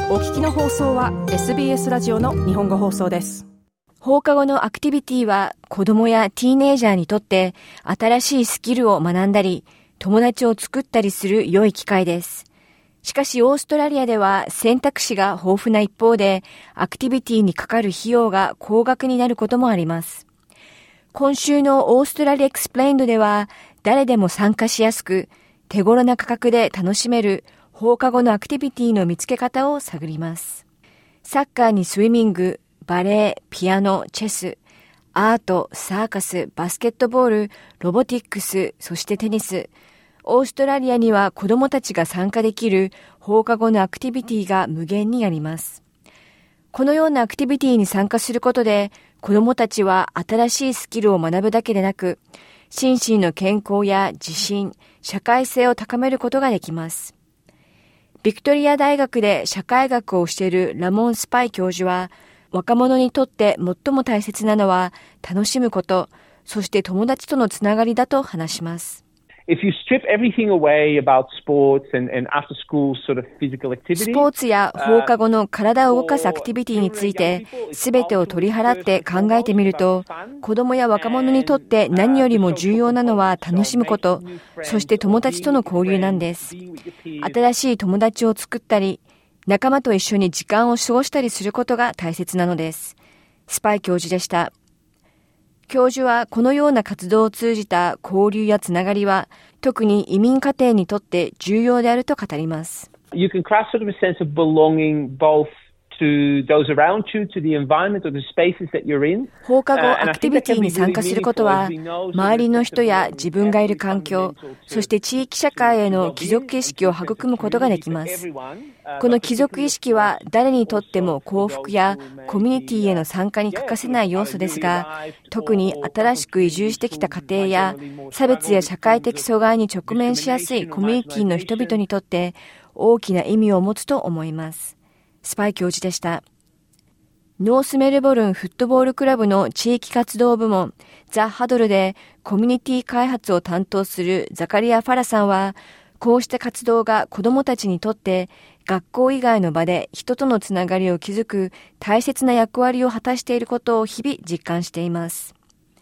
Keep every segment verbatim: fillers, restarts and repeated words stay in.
お聞きの放送は エスビーエス ラジオの日本語放送です。 放課後のアクティビティは子供やティーネイジャーにとって新しいスキルを学んだり、友達を作ったりする良い機会です。しかしオーストラリアでは選択肢が豊富な一方で、アクティビティにかかる費用が高額になることもあります。今週のオーストラリアエクスプレインドでは、誰でも参加しやすく、手頃な価格で楽しめる放課後のアクティビティの見つけ方を探ります。サッカーにスイミング、バレエ、ピアノ、チェス、アート、サーカス、バスケットボール、ロボティックス、そしてテニス。オーストラリアには子どもたちが参加できる放課後のアクティビティが無限にあります。このようなアクティビティに参加することで、子どもたちは新しいスキルを学ぶだけでなく、心身の健康や自信、社会性を高めることができます。ビクトリア大学で社会学をしているラモン・スパイ教授は、若者にとって最も大切なのは楽しむこと、そして友達とのつながりだと話します。 If you strip everything away about sports and, and after school sort of physical activity, スポーツや放課後の体を動かすアクティビティについて全てを取り払って考えてみると、子供や若者にとって何よりも重要なのは楽しむこと、そして友達との交流なんです。新しい友達を作ったり、仲間と一緒に時間を過ごしたりすることが大切なのです。スパイ教授でした。教授はこのような活動を通じた交流やつながりは特に移民家庭にとって重要であると語ります。 You can craft sort of a sense of belonging both to those around you, to the environment or the spaces that you're in. 放課後アクティビティに参加することは周りの人や自分がいる環境、そして地域社会への帰属意識を育むことができます。この帰属意識は誰にとっても幸福やコミュニティへの参加に欠かせない要素ですが、特に新しく移住してきた家庭や差別や社会的阻害に直面しやすいコミュニティの人々にとって大きな意味を持つと思います。スパイ教授でした。ノースメルボルンフットボールクラブの地域活動部門ザ・ハドルでコミュニティ開発を担当するザカリア・ファラさんは、こうした活動が子どもたちにとって学校以外の場で人とのつながりを築く大切な役割を果たしていることを日々実感しています。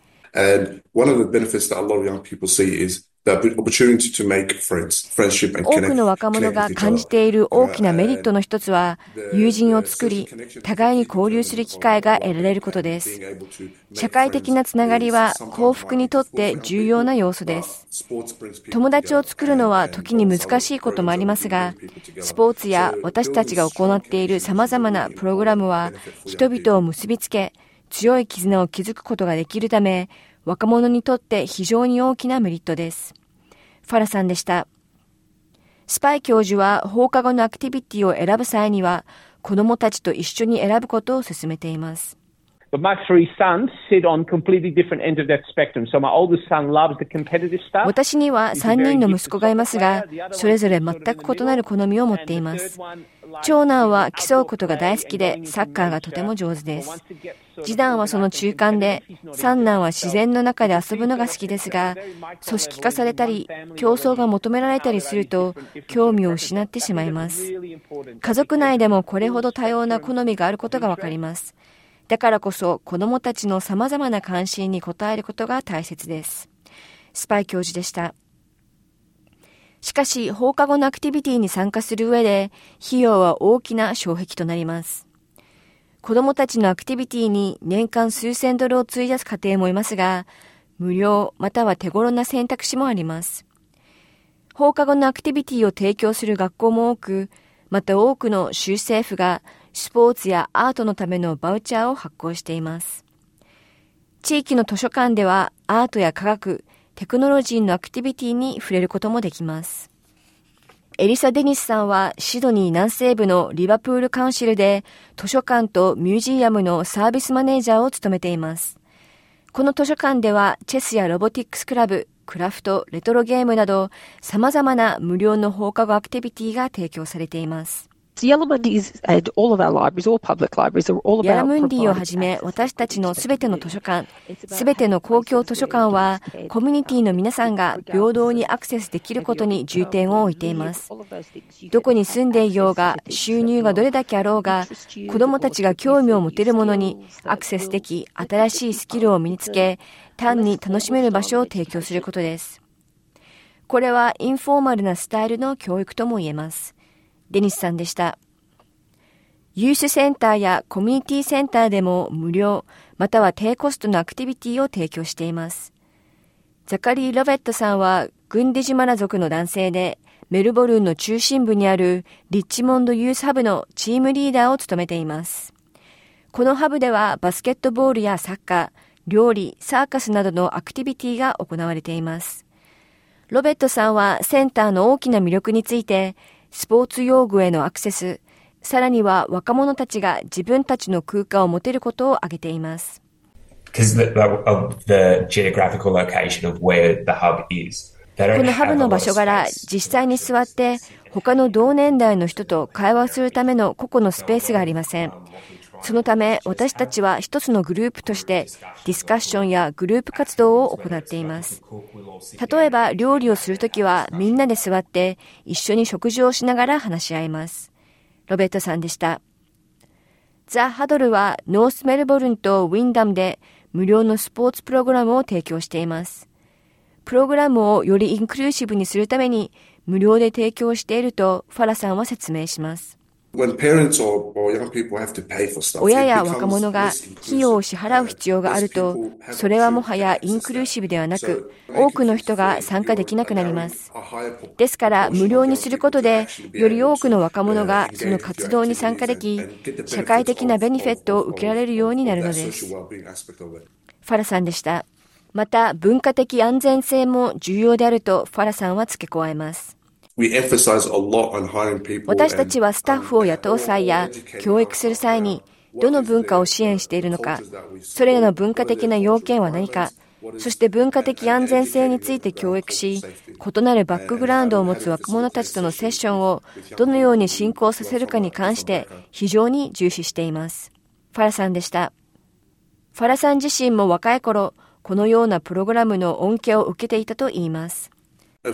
And one of the benefits that a lot of young people see is the opportunity to make friends, friendship and connect. 多くの若者が感じている大きなメリットの一つは、友人を作り、互いに交流する機会が得られることです。社会的なつながりは幸福にとって重要な要素です。友達を作るのは時に難しいこともありますが、スポーツや私たちが行っている様々なプログラムは人々を結びつけ、強い絆を築くことができるため、若者にとって非常に大きなメリットです。ファラさんでした。スパイ教授は放課後のアクティビティを選ぶ際には、子供たちと一緒に選ぶことを勧めています。 But my three sons sit on completely different ends of that spectrum. So my oldest son loves the competitive stuff. 私にはさんにんの息子がいますが、それぞれ全く異なる好みを持っています。長男は競うことが大好きで、サッカーがとても上手です。次男はその中間で、三男は自然の中で遊ぶのが好きですが、組織化されたり、競争が求められたりすると、興味を失ってしまいます。家族内でもこれほど多様な好みがあることがわかります。だからこそ子どもたちの様々な関心に応えることが大切です。スパイ教授でした。しかし放課後のアクティビティに参加する上で費用は大きな障壁となります。子どもたちのアクティビティに年間数千ドルを費やす家庭もいますが、無料または手頃な選択肢もあります。放課後のアクティビティを提供する学校も多く、また多くの州政府がスポーツやアートのためのバウチャーを発行しています。地域の図書館ではアートや科学、テクノロジーのアクティビティに触れることもできます。エリサ・デニスさんはシドニー南西部のリバプールカウンシルで図書館とミュージアムのサービスマネージャーを務めています。この図書館ではチェスやロボティックスクラブ、クラフト、レトロゲームなど様々な無料の放課後アクティビティが提供されています。 ヤラムンディをはじめ私たちのすべての図書館、すべての公共図書館はコミュニティの皆さんが平等にアクセスできることに重点を置いています。どこに住んでいようが、収入がどれだけあろうが、子どもたちが興味を持てるものにアクセスでき、新しいスキルを身につけ、単に楽しめる場所を提供することです。これはインフォーマルなスタイルの教育とも言えます。デニスさんでした。ユースセンターやコミュニティセンターでも無料または低コストのアクティビティを提供しています。ザカリー・ロベットさんはグンディジュマラ族の男性でメルボルンの中心部にあるリッチモンドユースハブのチームリーダーを務めています。このハブではバスケットボールやサッカー、料理、サーカスなどのアクティビティが行われています。ロベットさんはセンターの大きな魅力についてスポーツ用具へのアクセス、さらには若者たちが自分たちの空間を持てることを挙げています。このハブの場所柄、実際に座って他の同年代の人と会話するための個々のスペースがありません。そのため私たちは一つのグループとしてディスカッションやグループ活動を行っています。例えば料理をするときはみんなで座って一緒に食事をしながら話し合います。ロベットさんでした。ザ・ハドルはノースメルボルンとウィンダムで無料のスポーツプログラムを提供しています。プログラムをよりインクルーシブにするために無料で提供しているとファラさんは説明します。親や若者が費用を支払う必要があると、それはもはやインクルーシブではなく、多くの人が参加できなくなります。ですから、無料にすることで、より多くの若者がその活動に参加でき、社会的なベネフィットを受けられるようになるのです。ファラさんでした。また、文化的安全性も重要であるとファラさんは付け加えます。私たちはスタッフを雇う際や教育する際にどの文化を支援しているのか、それらの文化的な要件は何か、そして文化的安全性について教育し、異なるバックグラウンドを持つ若者たちとのセッションをどのように進行させるかに関して非常に重視しています。ファラさんでした。ファラさん自身も若い頃、このようなプログラムの恩恵を受けていたといいます。経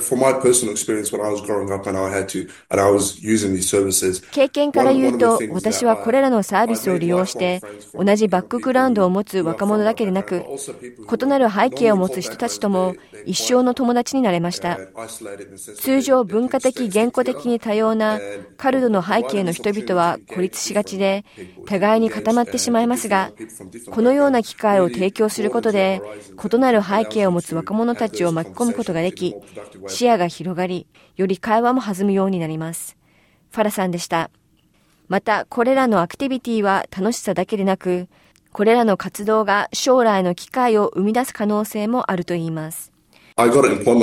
験から言うと、私はこれらのサービスを利用して、同じバックグラウンドを持つ若者だけでなく、異なる背景を持つ人たちとも一生の友達になれました。通常文化的言語的に多様なカルドの背景の人々は孤立しがちで、互いに固まってしまいますが、このような機会を提供することで、異なる背景を持つ若者たちを巻き込むことができ、視野が広がり、より会話も弾むようになります。ファラさんでした。また、これらのアクティビティは楽しさだけでなく、これらの活動が将来の機会を生み出す可能性もあるといいます。私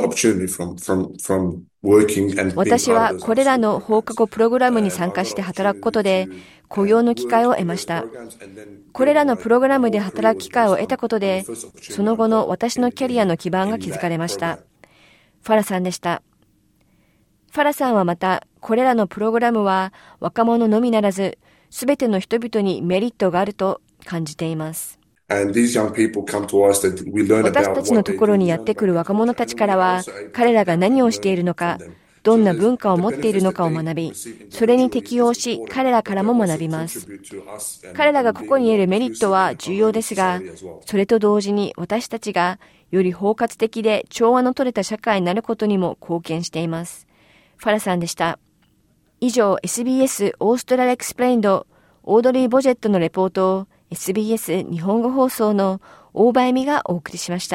はこれらの放課後プログラムに参加して働くことで雇用の機会を得ました。これらのプログラムで働く機会を得たことで、その後の私のキャリアの基盤が築かれました。ファラさんでした。ファラさんはまた、これらのプログラムは若者のみならず、すべての人々にメリットがあると感じています。私たちのところにやってくる若者たちからは、彼らが何をしているのか、どんな文化を持っているのかを学び、それに適応し、彼らからも学びます。彼らがここに得るメリットは重要ですが、それと同時に私たちがより包括的で調和の取れた社会になることにも貢献しています。ファラさんでした。以上、エスビーエス オーストラリアエクスプレインド、オードリー・ボジェットのレポートを エスビーエス 日本語放送の大場恵美がお送りしました。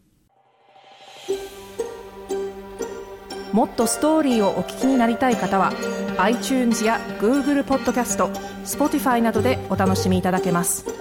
もっとストーリーをお聞きになりたい方は iTunes や Google ポッドキャスト、Spotify などでお楽しみいただけます。